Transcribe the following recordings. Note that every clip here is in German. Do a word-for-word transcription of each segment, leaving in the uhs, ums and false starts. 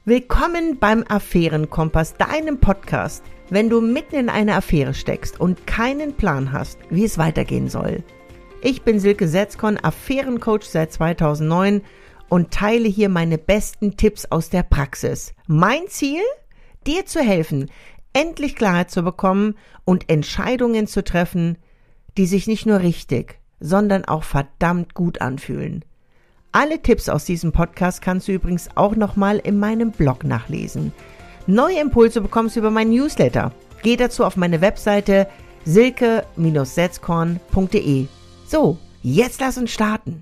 Willkommen beim Affärenkompass, deinem Podcast, wenn du mitten in einer Affäre steckst und keinen Plan hast, wie es weitergehen soll. Ich bin Silke Setzkorn, Affärencoach seit zweitausendneun und teile hier meine besten Tipps aus der Praxis. Mein Ziel? Dir zu helfen, endlich Klarheit zu bekommen und Entscheidungen zu treffen, die sich nicht nur richtig, sondern auch verdammt gut anfühlen. Alle Tipps aus diesem Podcast kannst du übrigens auch nochmal in meinem Blog nachlesen. Neue Impulse bekommst du über meinen Newsletter. Geh dazu auf meine Webseite silke Bindestrich setzkorn punkt de. So, jetzt lass uns starten.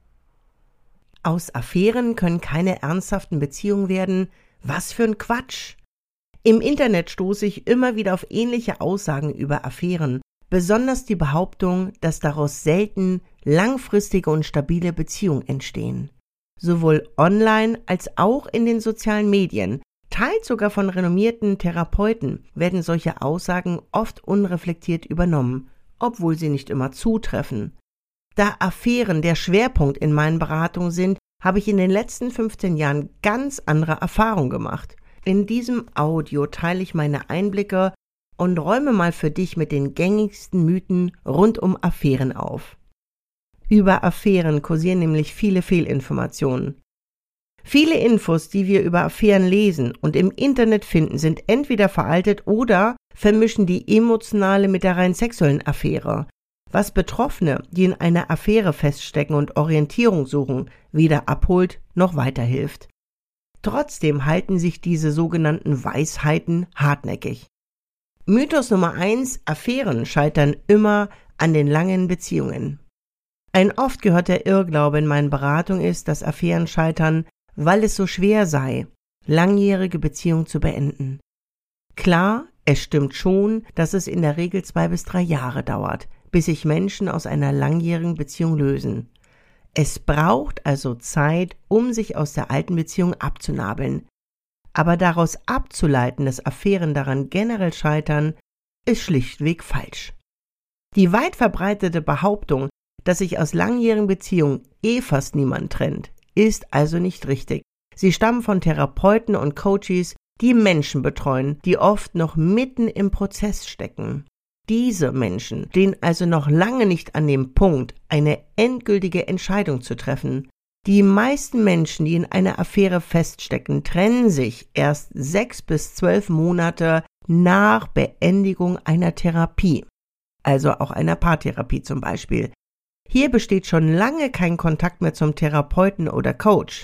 Aus Affären können keine ernsthaften Beziehungen werden. Was für ein Quatsch! Im Internet stoße ich immer wieder auf ähnliche Aussagen über Affären, besonders die Behauptung, dass daraus selten langfristige und stabile Beziehungen entstehen. Sowohl online als auch in den sozialen Medien, teils sogar von renommierten Therapeuten, werden solche Aussagen oft unreflektiert übernommen, obwohl sie nicht immer zutreffen. Da Affären der Schwerpunkt in meinen Beratungen sind, habe ich in den letzten fünfzehn Jahren ganz andere Erfahrungen gemacht. In diesem Audio teile ich meine Einblicke und räume mal für dich mit den gängigsten Mythen rund um Affären auf. Über Affären kursieren nämlich viele Fehlinformationen. Viele Infos, die wir über Affären lesen und im Internet finden, sind entweder veraltet oder vermischen die emotionale mit der rein sexuellen Affäre, was Betroffene, die in einer Affäre feststecken und Orientierung suchen, weder abholt noch weiterhilft. Trotzdem halten sich diese sogenannten Weisheiten hartnäckig. Mythos Nummer eins: Affären scheitern immer an den langen Beziehungen. Ein oft gehörter Irrglaube in meinen Beratungen ist, dass Affären scheitern, weil es so schwer sei, langjährige Beziehungen zu beenden. Klar, es stimmt schon, dass es in der Regel zwei bis drei Jahre dauert, bis sich Menschen aus einer langjährigen Beziehung lösen. Es braucht also Zeit, um sich aus der alten Beziehung abzunabeln. Aber daraus abzuleiten, dass Affären daran generell scheitern, ist schlichtweg falsch. Die weit verbreitete Behauptung, dass sich aus langjährigen Beziehungen eh fast niemand trennt, ist also nicht richtig. Sie stammen von Therapeuten und Coaches, die Menschen betreuen, die oft noch mitten im Prozess stecken. Diese Menschen stehen also noch lange nicht an dem Punkt, eine endgültige Entscheidung zu treffen. Die meisten Menschen, die in einer Affäre feststecken, trennen sich erst sechs bis zwölf Monate nach Beendigung einer Therapie, also auch einer Paartherapie zum Beispiel. Hier besteht schon lange kein Kontakt mehr zum Therapeuten oder Coach.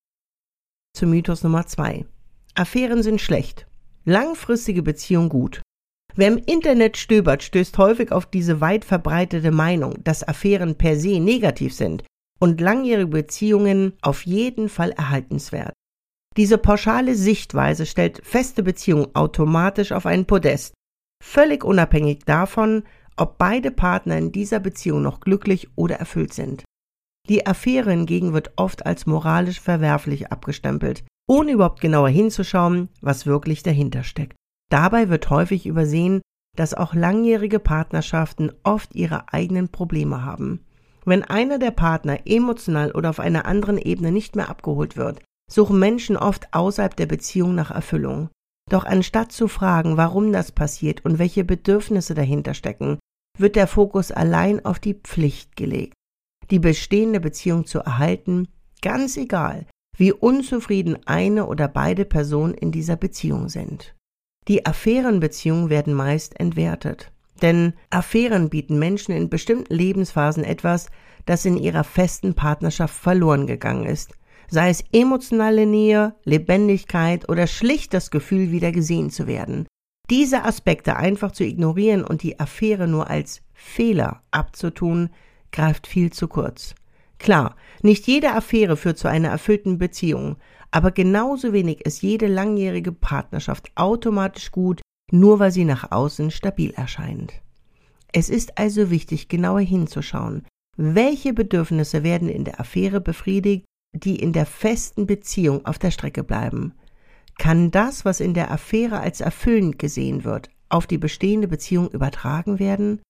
Zu Mythos Nummer zwei. Affären sind schlecht, langfristige Beziehung gut. Wer im Internet stöbert, stößt häufig auf diese weit verbreitete Meinung, dass Affären per se negativ sind und langjährige Beziehungen auf jeden Fall erhaltenswert. Diese pauschale Sichtweise stellt feste Beziehungen automatisch auf ein Podest, völlig unabhängig davon, ob beide Partner in dieser Beziehung noch glücklich oder erfüllt sind. Die Affäre hingegen wird oft als moralisch verwerflich abgestempelt, ohne überhaupt genauer hinzuschauen, was wirklich dahinter steckt. Dabei wird häufig übersehen, dass auch langjährige Partnerschaften oft ihre eigenen Probleme haben. Wenn einer der Partner emotional oder auf einer anderen Ebene nicht mehr abgeholt wird, suchen Menschen oft außerhalb der Beziehung nach Erfüllung. Doch anstatt zu fragen, warum das passiert und welche Bedürfnisse dahinter stecken, wird der Fokus allein auf die Pflicht gelegt, die bestehende Beziehung zu erhalten, ganz egal, wie unzufrieden eine oder beide Personen in dieser Beziehung sind. Die Affärenbeziehungen werden meist entwertet, denn Affären bieten Menschen in bestimmten Lebensphasen etwas, das in ihrer festen Partnerschaft verloren gegangen ist, sei es emotionale Nähe, Lebendigkeit oder schlicht das Gefühl, wieder gesehen zu werden. Diese Aspekte einfach zu ignorieren und die Affäre nur als Fehler abzutun, greift viel zu kurz. Klar, nicht jede Affäre führt zu einer erfüllten Beziehung, aber genauso wenig ist jede langjährige Partnerschaft automatisch gut, nur weil sie nach außen stabil erscheint. Es ist also wichtig, genauer hinzuschauen, welche Bedürfnisse werden in der Affäre befriedigt, die in der festen Beziehung auf der Strecke bleiben. Kann das, was in der Affäre als erfüllend gesehen wird, auf die bestehende Beziehung übertragen werden?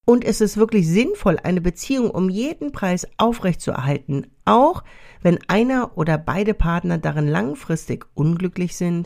Und es ist wirklich sinnvoll, eine Beziehung um jeden Preis aufrechtzuerhalten, auch wenn einer oder beide Partner darin langfristig unglücklich sind?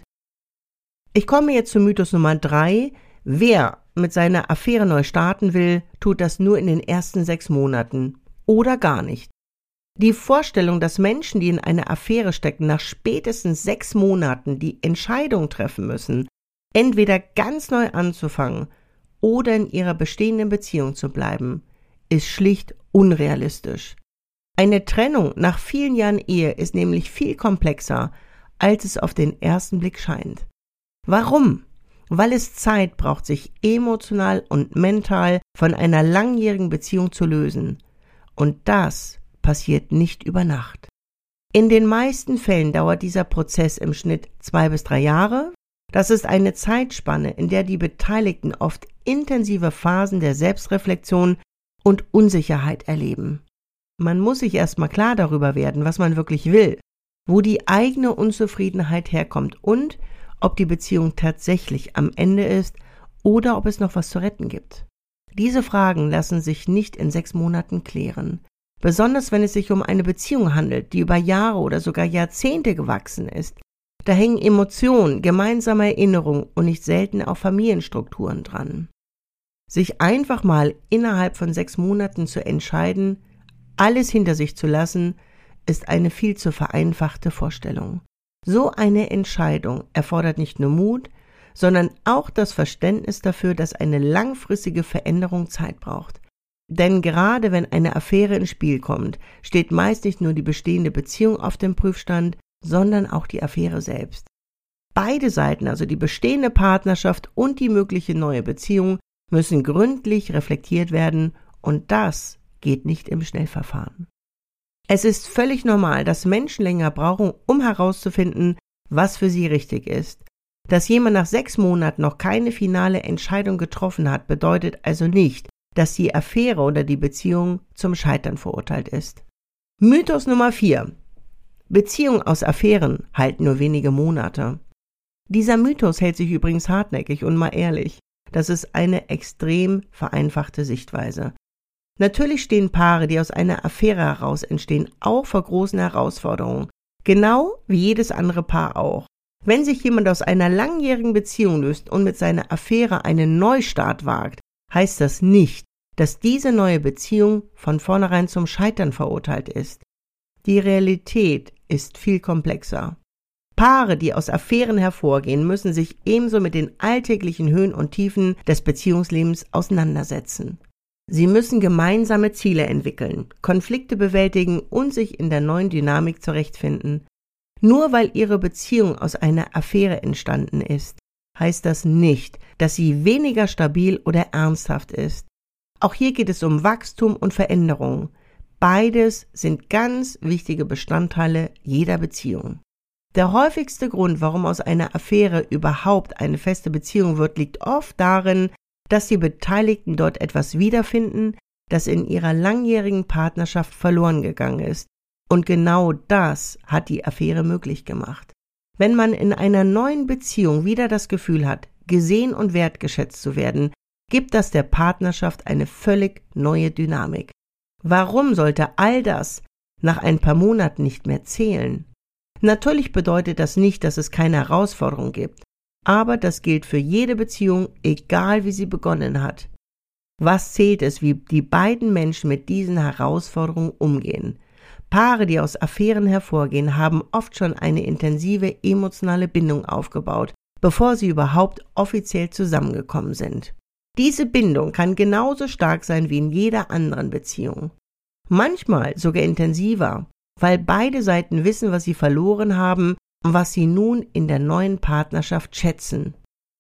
Ich komme jetzt zu Mythos Nummer drei. Wer mit seiner Affäre neu starten will, tut das nur in den ersten sechs Monaten oder gar nicht. Die Vorstellung, dass Menschen, die in einer Affäre stecken, nach spätestens sechs Monaten die Entscheidung treffen müssen, entweder ganz neu anzufangen oder in ihrer bestehenden Beziehung zu bleiben, ist schlicht unrealistisch. Eine Trennung nach vielen Jahren Ehe ist nämlich viel komplexer, als es auf den ersten Blick scheint. Warum? Weil es Zeit braucht, sich emotional und mental von einer langjährigen Beziehung zu lösen. Und das passiert nicht über Nacht. In den meisten Fällen dauert dieser Prozess im Schnitt zwei bis drei Jahre. Das ist eine Zeitspanne, in der die Beteiligten oft intensive Phasen der Selbstreflexion und Unsicherheit erleben. Man muss sich erstmal klar darüber werden, was man wirklich will, wo die eigene Unzufriedenheit herkommt und ob die Beziehung tatsächlich am Ende ist oder ob es noch was zu retten gibt. Diese Fragen lassen sich nicht in sechs Monaten klären. Besonders wenn es sich um eine Beziehung handelt, die über Jahre oder sogar Jahrzehnte gewachsen ist. Da hängen Emotionen, gemeinsame Erinnerungen und nicht selten auch Familienstrukturen dran. Sich einfach mal innerhalb von sechs Monaten zu entscheiden, alles hinter sich zu lassen, ist eine viel zu vereinfachte Vorstellung. So eine Entscheidung erfordert nicht nur Mut, sondern auch das Verständnis dafür, dass eine langfristige Veränderung Zeit braucht. Denn gerade wenn eine Affäre ins Spiel kommt, steht meist nicht nur die bestehende Beziehung auf dem Prüfstand, sondern auch die Affäre selbst. Beide Seiten, also die bestehende Partnerschaft und die mögliche neue Beziehung, müssen gründlich reflektiert werden und das geht nicht im Schnellverfahren. Es ist völlig normal, dass Menschen länger brauchen, um herauszufinden, was für sie richtig ist. Dass jemand nach sechs Monaten noch keine finale Entscheidung getroffen hat, bedeutet also nicht, dass die Affäre oder die Beziehung zum Scheitern verurteilt ist. Mythos Nummer vier. Beziehungen aus Affären halten nur wenige Monate. Dieser Mythos hält sich übrigens hartnäckig und mal ehrlich, das ist eine extrem vereinfachte Sichtweise. Natürlich stehen Paare, die aus einer Affäre heraus entstehen, auch vor großen Herausforderungen, genau wie jedes andere Paar auch. Wenn sich jemand aus einer langjährigen Beziehung löst und mit seiner Affäre einen Neustart wagt, heißt das nicht, dass diese neue Beziehung von vornherein zum Scheitern verurteilt ist. Die Realität ist viel komplexer. Paare, die aus Affären hervorgehen, müssen sich ebenso mit den alltäglichen Höhen und Tiefen des Beziehungslebens auseinandersetzen. Sie müssen gemeinsame Ziele entwickeln, Konflikte bewältigen und sich in der neuen Dynamik zurechtfinden. Nur weil ihre Beziehung aus einer Affäre entstanden ist, heißt das nicht, dass sie weniger stabil oder ernsthaft ist. Auch hier geht es um Wachstum und Veränderung. Beides sind ganz wichtige Bestandteile jeder Beziehung. Der häufigste Grund, warum aus einer Affäre überhaupt eine feste Beziehung wird, liegt oft darin, dass die Beteiligten dort etwas wiederfinden, das in ihrer langjährigen Partnerschaft verloren gegangen ist. Und genau das hat die Affäre möglich gemacht. Wenn man in einer neuen Beziehung wieder das Gefühl hat, gesehen und wertgeschätzt zu werden, gibt das der Partnerschaft eine völlig neue Dynamik. Warum sollte all das nach ein paar Monaten nicht mehr zählen? Natürlich bedeutet das nicht, dass es keine Herausforderung gibt, aber das gilt für jede Beziehung, egal wie sie begonnen hat. Was zählt es, wie die beiden Menschen mit diesen Herausforderungen umgehen? Paare, die aus Affären hervorgehen, haben oft schon eine intensive emotionale Bindung aufgebaut, bevor sie überhaupt offiziell zusammengekommen sind. Diese Bindung kann genauso stark sein wie in jeder anderen Beziehung. Manchmal sogar intensiver, weil beide Seiten wissen, was sie verloren haben und was sie nun in der neuen Partnerschaft schätzen.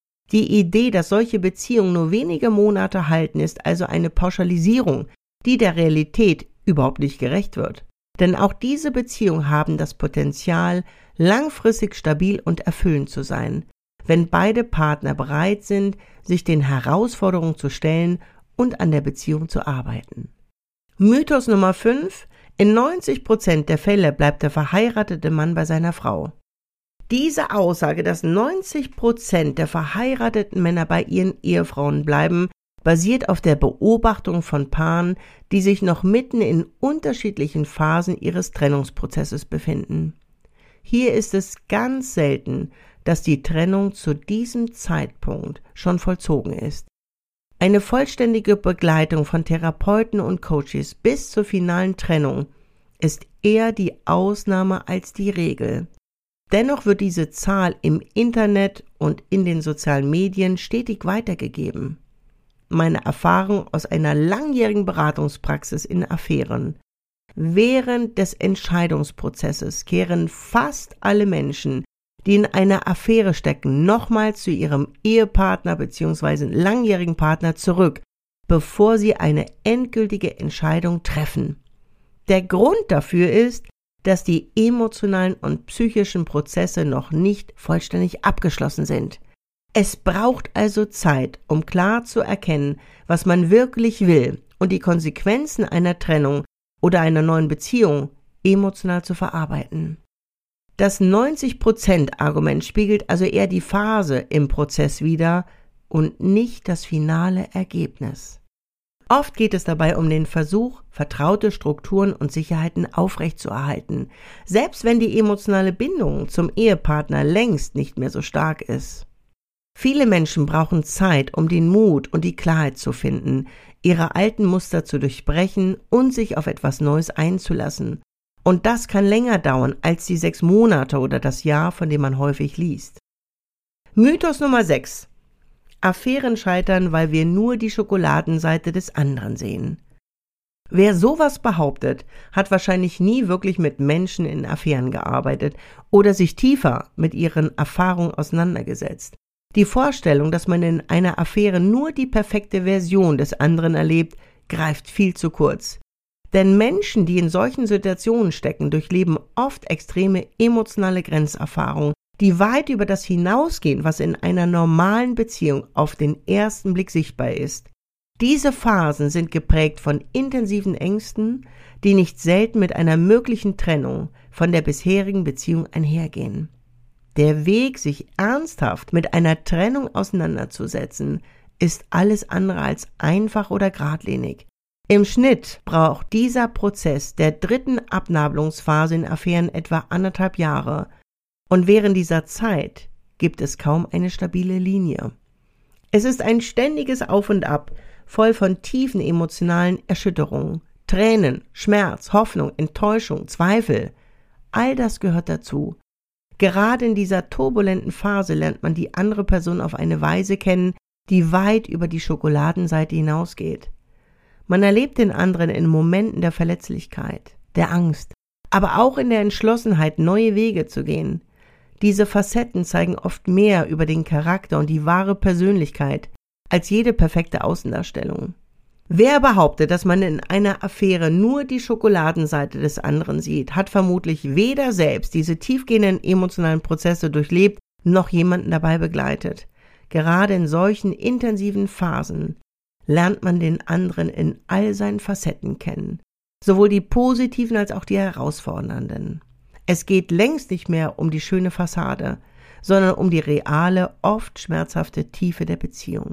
Die Idee, dass solche Beziehungen nur wenige Monate halten, ist also eine Pauschalisierung, die der Realität überhaupt nicht gerecht wird. Denn auch diese Beziehungen haben das Potenzial, langfristig stabil und erfüllend zu sein, wenn beide Partner bereit sind, sich den Herausforderungen zu stellen und an der Beziehung zu arbeiten. Mythos Nummer fünf. In neunzig Prozent der Fälle bleibt der verheiratete Mann bei seiner Frau. Diese Aussage, dass neunzig Prozent der verheirateten Männer bei ihren Ehefrauen bleiben, basiert auf der Beobachtung von Paaren, die sich noch mitten in unterschiedlichen Phasen ihres Trennungsprozesses befinden. Hier ist es ganz selten, dass die Trennung zu diesem Zeitpunkt schon vollzogen ist. Eine vollständige Begleitung von Therapeuten und Coaches bis zur finalen Trennung ist eher die Ausnahme als die Regel. Dennoch wird diese Zahl im Internet und in den sozialen Medien stetig weitergegeben. Meine Erfahrung aus einer langjährigen Beratungspraxis in Affären: Während des Entscheidungsprozesses kehren fast alle Menschen, die in einer Affäre stecken, nochmals zu ihrem Ehepartner bzw. langjährigen Partner zurück, bevor sie eine endgültige Entscheidung treffen. Der Grund dafür ist, dass die emotionalen und psychischen Prozesse noch nicht vollständig abgeschlossen sind. Es braucht also Zeit, um klar zu erkennen, was man wirklich will und die Konsequenzen einer Trennung oder einer neuen Beziehung emotional zu verarbeiten. Das neunzig Prozent Argument spiegelt also eher die Phase im Prozess wider und nicht das finale Ergebnis. Oft geht es dabei um den Versuch, vertraute Strukturen und Sicherheiten aufrechtzuerhalten, selbst wenn die emotionale Bindung zum Ehepartner längst nicht mehr so stark ist. Viele Menschen brauchen Zeit, um den Mut und die Klarheit zu finden, ihre alten Muster zu durchbrechen und sich auf etwas Neues einzulassen. Und das kann länger dauern als die sechs Monate oder das Jahr, von dem man häufig liest. Mythos Nummer sechs. Affären scheitern, weil wir nur die Schokoladenseite des anderen sehen. Wer sowas behauptet, hat wahrscheinlich nie wirklich mit Menschen in Affären gearbeitet oder sich tiefer mit ihren Erfahrungen auseinandergesetzt. Die Vorstellung, dass man in einer Affäre nur die perfekte Version des anderen erlebt, greift viel zu kurz. Denn Menschen, die in solchen Situationen stecken, durchleben oft extreme emotionale Grenzerfahrungen, die weit über das hinausgehen, was in einer normalen Beziehung auf den ersten Blick sichtbar ist. Diese Phasen sind geprägt von intensiven Ängsten, die nicht selten mit einer möglichen Trennung von der bisherigen Beziehung einhergehen. Der Weg, sich ernsthaft mit einer Trennung auseinanderzusetzen, ist alles andere als einfach oder geradlinig. Im Schnitt braucht dieser Prozess der dritten Abnabelungsphase in Affären etwa anderthalb Jahre. Und während dieser Zeit gibt es kaum eine stabile Linie. Es ist ein ständiges Auf und Ab, voll von tiefen emotionalen Erschütterungen, Tränen, Schmerz, Hoffnung, Enttäuschung, Zweifel. All das gehört dazu. Gerade in dieser turbulenten Phase lernt man die andere Person auf eine Weise kennen, die weit über die Schokoladenseite hinausgeht. Man erlebt den anderen in Momenten der Verletzlichkeit, der Angst, aber auch in der Entschlossenheit, neue Wege zu gehen. Diese Facetten zeigen oft mehr über den Charakter und die wahre Persönlichkeit als jede perfekte Außendarstellung. Wer behauptet, dass man in einer Affäre nur die Schokoladenseite des anderen sieht, hat vermutlich weder selbst diese tiefgehenden emotionalen Prozesse durchlebt, noch jemanden dabei begleitet. Gerade in solchen intensiven Phasen lernt man den anderen in all seinen Facetten kennen, sowohl die positiven als auch die herausfordernden. Es geht längst nicht mehr um die schöne Fassade, sondern um die reale, oft schmerzhafte Tiefe der Beziehung.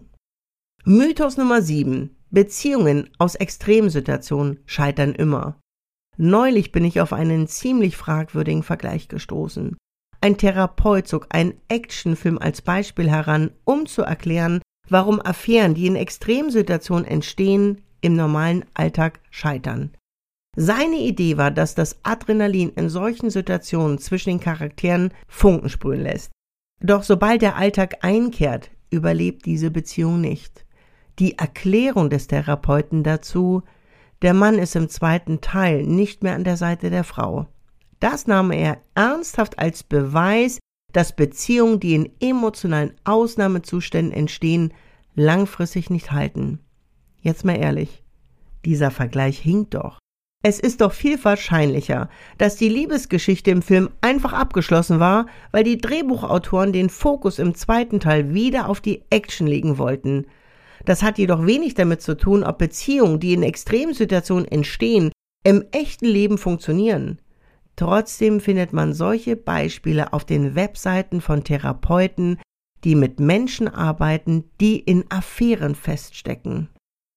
Mythos Nummer sieben. Beziehungen aus Extremsituationen scheitern immer. Neulich bin ich auf einen ziemlich fragwürdigen Vergleich gestoßen. Ein Therapeut zog einen Actionfilm als Beispiel heran, um zu erklären, warum Affären, die in Extremsituationen entstehen, im normalen Alltag scheitern. Seine Idee war, dass das Adrenalin in solchen Situationen zwischen den Charakteren Funken sprühen lässt. Doch sobald der Alltag einkehrt, überlebt diese Beziehung nicht. Die Erklärung des Therapeuten dazu: Der Mann ist im zweiten Teil nicht mehr an der Seite der Frau. Das nahm er ernsthaft als Beweis, dass Beziehungen, die in emotionalen Ausnahmezuständen entstehen, langfristig nicht halten. Jetzt mal ehrlich, dieser Vergleich hinkt doch. Es ist doch viel wahrscheinlicher, dass die Liebesgeschichte im Film einfach abgeschlossen war, weil die Drehbuchautoren den Fokus im zweiten Teil wieder auf die Action legen wollten. Das hat jedoch wenig damit zu tun, ob Beziehungen, die in Extremsituationen entstehen, im echten Leben funktionieren. Trotzdem findet man solche Beispiele auf den Webseiten von Therapeuten, die mit Menschen arbeiten, die in Affären feststecken.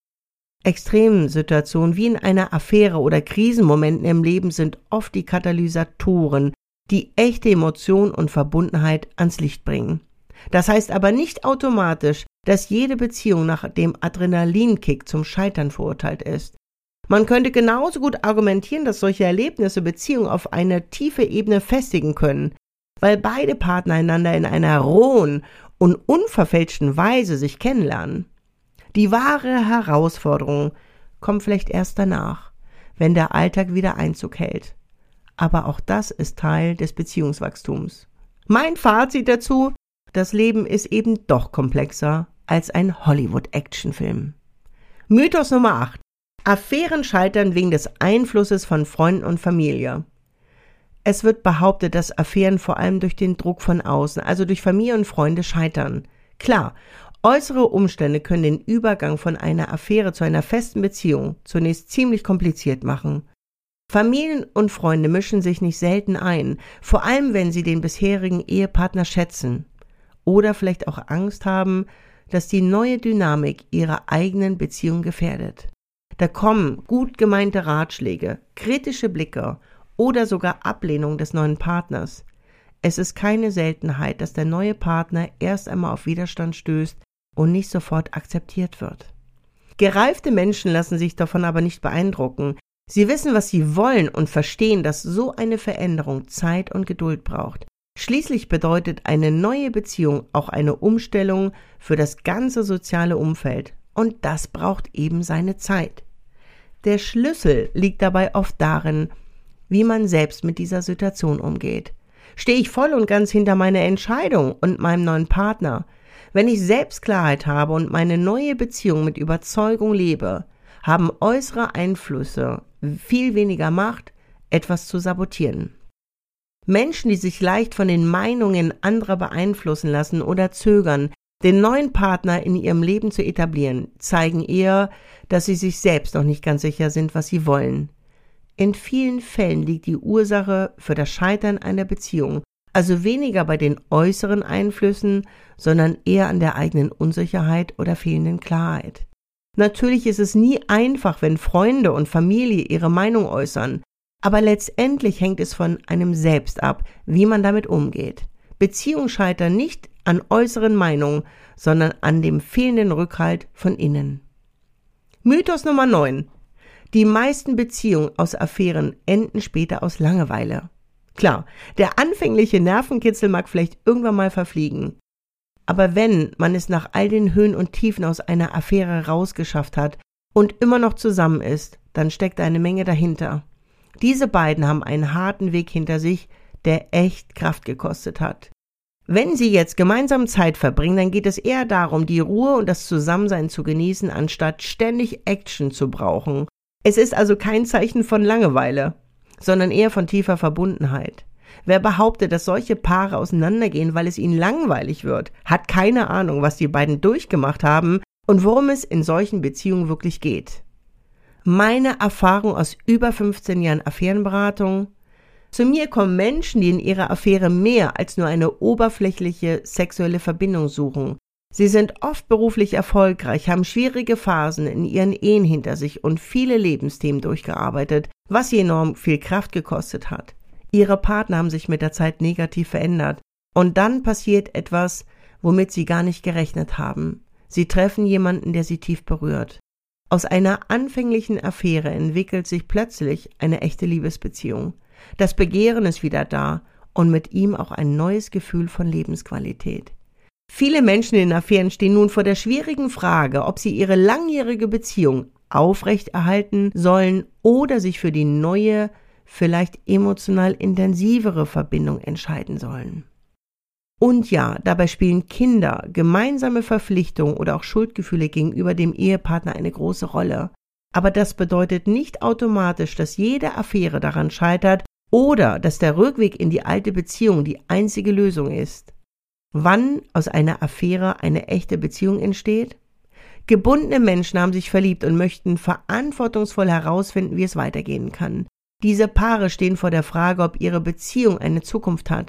Extremsituationen wie in einer Affäre oder Krisenmomenten im Leben sind oft die Katalysatoren, die echte Emotion und Verbundenheit ans Licht bringen. Das heißt aber nicht automatisch, dass jede Beziehung nach dem Adrenalinkick zum Scheitern verurteilt ist. Man könnte genauso gut argumentieren, dass solche Erlebnisse Beziehungen auf eine tiefe Ebene festigen können, weil beide Partner einander in einer rohen und unverfälschten Weise sich kennenlernen. Die wahre Herausforderung kommt vielleicht erst danach, wenn der Alltag wieder Einzug hält. Aber auch das ist Teil des Beziehungswachstums. Mein Fazit dazu: Das Leben ist eben doch komplexer als ein Hollywood-Actionfilm. Mythos Nummer acht. Affären scheitern wegen des Einflusses von Freunden und Familie. Es wird behauptet, dass Affären vor allem durch den Druck von außen, also durch Familie und Freunde, scheitern. Klar, äußere Umstände können den Übergang von einer Affäre zu einer festen Beziehung zunächst ziemlich kompliziert machen. Familien und Freunde mischen sich nicht selten ein, vor allem wenn sie den bisherigen Ehepartner schätzen oder vielleicht auch Angst haben, dass die neue Dynamik ihrer eigenen Beziehung gefährdet. Da kommen gut gemeinte Ratschläge, kritische Blicke oder sogar Ablehnung des neuen Partners. Es ist keine Seltenheit, dass der neue Partner erst einmal auf Widerstand stößt und nicht sofort akzeptiert wird. Gereifte Menschen lassen sich davon aber nicht beeindrucken. Sie wissen, was sie wollen und verstehen, dass so eine Veränderung Zeit und Geduld braucht. Schließlich bedeutet eine neue Beziehung auch eine Umstellung für das ganze soziale Umfeld. Und das braucht eben seine Zeit. Der Schlüssel liegt dabei oft darin, wie man selbst mit dieser Situation umgeht. Stehe ich voll und ganz hinter meiner Entscheidung und meinem neuen Partner? Wenn ich Selbstklarheit habe und meine neue Beziehung mit Überzeugung lebe, haben äußere Einflüsse viel weniger Macht, etwas zu sabotieren. Menschen, die sich leicht von den Meinungen anderer beeinflussen lassen oder zögern, den neuen Partner in ihrem Leben zu etablieren, zeigen eher, dass sie sich selbst noch nicht ganz sicher sind, was sie wollen. In vielen Fällen liegt die Ursache für das Scheitern einer Beziehung also weniger bei den äußeren Einflüssen, sondern eher an der eigenen Unsicherheit oder fehlenden Klarheit. Natürlich ist es nie einfach, wenn Freunde und Familie ihre Meinung äußern, aber letztendlich hängt es von einem selbst ab, wie man damit umgeht. Beziehungen scheitern nicht an äußeren Meinungen, sondern an dem fehlenden Rückhalt von innen. Mythos Nummer neun. Die meisten Beziehungen aus Affären enden später aus Langeweile. Klar, der anfängliche Nervenkitzel mag vielleicht irgendwann mal verfliegen. Aber wenn man es nach all den Höhen und Tiefen aus einer Affäre rausgeschafft hat und immer noch zusammen ist, dann steckt eine Menge dahinter. Diese beiden haben einen harten Weg hinter sich, der echt Kraft gekostet hat. Wenn sie jetzt gemeinsam Zeit verbringen, dann geht es eher darum, die Ruhe und das Zusammensein zu genießen, anstatt ständig Action zu brauchen. Es ist also kein Zeichen von Langeweile, sondern eher von tiefer Verbundenheit. Wer behauptet, dass solche Paare auseinandergehen, weil es ihnen langweilig wird, hat keine Ahnung, was die beiden durchgemacht haben und worum es in solchen Beziehungen wirklich geht. Meine Erfahrung aus über fünfzehn Jahren Affärenberatung: Zu mir kommen Menschen, die in ihrer Affäre mehr als nur eine oberflächliche sexuelle Verbindung suchen. Sie sind oft beruflich erfolgreich, haben schwierige Phasen in ihren Ehen hinter sich und viele Lebensthemen durchgearbeitet, was sie enorm viel Kraft gekostet hat. Ihre Partner haben sich mit der Zeit negativ verändert und dann passiert etwas, womit sie gar nicht gerechnet haben. Sie treffen jemanden, der sie tief berührt. Aus einer anfänglichen Affäre entwickelt sich plötzlich eine echte Liebesbeziehung. Das Begehren ist wieder da und mit ihm auch ein neues Gefühl von Lebensqualität. Viele Menschen in Affären stehen nun vor der schwierigen Frage, ob sie ihre langjährige Beziehung aufrechterhalten sollen oder sich für die neue, vielleicht emotional intensivere Verbindung entscheiden sollen. Und ja, dabei spielen Kinder, gemeinsame Verpflichtungen oder auch Schuldgefühle gegenüber dem Ehepartner eine große Rolle. Aber das bedeutet nicht automatisch, dass jede Affäre daran scheitert oder dass der Rückweg in die alte Beziehung die einzige Lösung ist. Wann aus einer Affäre eine echte Beziehung entsteht? Gebundene Menschen haben sich verliebt und möchten verantwortungsvoll herausfinden, wie es weitergehen kann. Diese Paare stehen vor der Frage, ob ihre Beziehung eine Zukunft hat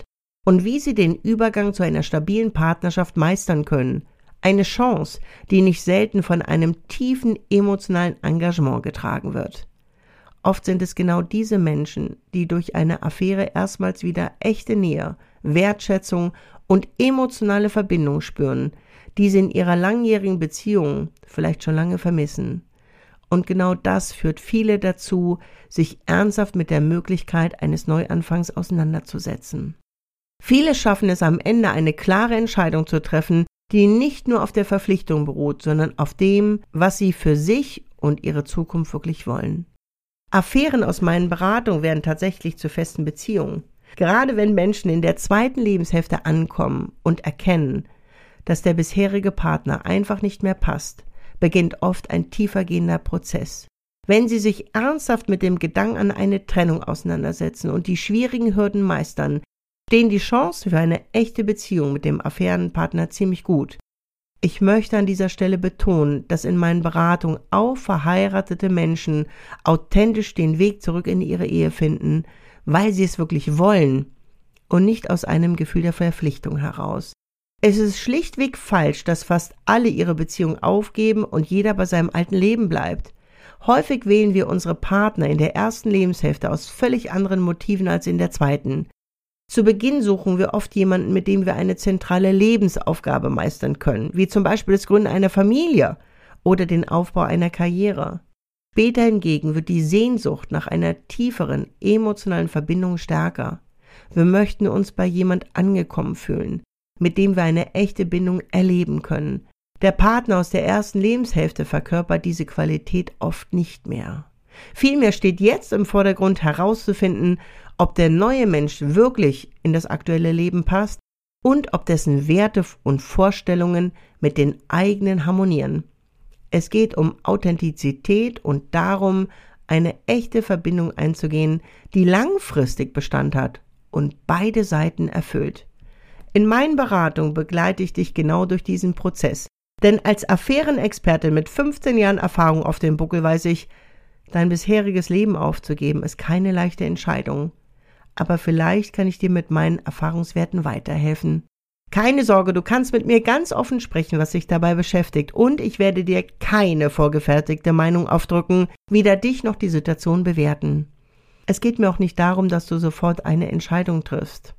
und wie sie den Übergang zu einer stabilen Partnerschaft meistern können. Eine Chance, die nicht selten von einem tiefen emotionalen Engagement getragen wird. Oft sind es genau diese Menschen, die durch eine Affäre erstmals wieder echte Nähe, Wertschätzung und emotionale Verbindung spüren, die sie in ihrer langjährigen Beziehung vielleicht schon lange vermissen. Und genau das führt viele dazu, sich ernsthaft mit der Möglichkeit eines Neuanfangs auseinanderzusetzen. Viele schaffen es am Ende, eine klare Entscheidung zu treffen, die nicht nur auf der Verpflichtung beruht, sondern auf dem, was sie für sich und ihre Zukunft wirklich wollen. Affären aus meinen Beratungen werden tatsächlich zu festen Beziehungen. Gerade wenn Menschen in der zweiten Lebenshälfte ankommen und erkennen, dass der bisherige Partner einfach nicht mehr passt, beginnt oft ein tiefergehender Prozess. Wenn sie sich ernsthaft mit dem Gedanken an eine Trennung auseinandersetzen und die schwierigen Hürden meistern, stehen die Chancen für eine echte Beziehung mit dem Affärenpartner ziemlich gut. Ich möchte an dieser Stelle betonen, dass in meinen Beratungen auch verheiratete Menschen authentisch den Weg zurück in ihre Ehe finden, weil sie es wirklich wollen und nicht aus einem Gefühl der Verpflichtung heraus. Es ist schlichtweg falsch, dass fast alle ihre Beziehung aufgeben und jeder bei seinem alten Leben bleibt. Häufig wählen wir unsere Partner in der ersten Lebenshälfte aus völlig anderen Motiven als in der zweiten. Zu Beginn suchen wir oft jemanden, mit dem wir eine zentrale Lebensaufgabe meistern können, wie zum Beispiel das Gründen einer Familie oder den Aufbau einer Karriere. Später hingegen wird die Sehnsucht nach einer tieferen emotionalen Verbindung stärker. Wir möchten uns bei jemand angekommen fühlen, mit dem wir eine echte Bindung erleben können. Der Partner aus der ersten Lebenshälfte verkörpert diese Qualität oft nicht mehr. Vielmehr steht jetzt im Vordergrund herauszufinden, ob der neue Mensch wirklich in das aktuelle Leben passt und ob dessen Werte und Vorstellungen mit den eigenen harmonieren. Es geht um Authentizität und darum, eine echte Verbindung einzugehen, die langfristig Bestand hat und beide Seiten erfüllt. In meinen Beratungen begleite ich dich genau durch diesen Prozess. Denn als Affärenexpertin mit fünfzehn Jahren Erfahrung auf dem Buckel weiß ich, dein bisheriges Leben aufzugeben ist keine leichte Entscheidung. Aber vielleicht kann ich dir mit meinen Erfahrungswerten weiterhelfen. Keine Sorge, du kannst mit mir ganz offen sprechen, was dich dabei beschäftigt. Und ich werde dir keine vorgefertigte Meinung aufdrücken, weder dich noch die Situation bewerten. Es geht mir auch nicht darum, dass du sofort eine Entscheidung triffst.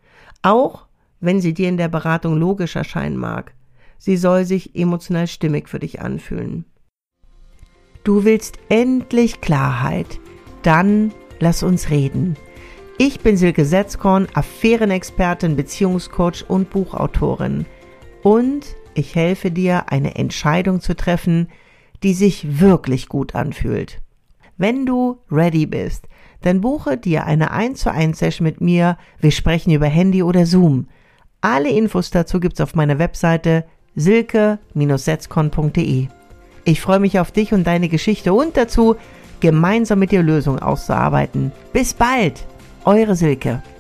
Auch wenn sie dir in der Beratung logisch erscheinen mag. Sie soll sich emotional stimmig für dich anfühlen. Du willst endlich Klarheit? Dann lass uns reden. Ich bin Silke Setzkorn, Affärenexpertin, Beziehungscoach und Buchautorin. Und ich helfe dir, eine Entscheidung zu treffen, die sich wirklich gut anfühlt. Wenn du ready bist, dann buche dir eine eins zu eins Session mit mir. Wir sprechen über Handy oder Zoom. Alle Infos dazu gibt's auf meiner Webseite silke Bindestrich setzkorn punkt de. Ich freue mich auf dich und deine Geschichte und dazu, gemeinsam mit dir Lösungen auszuarbeiten. Bis bald! Eure Silke.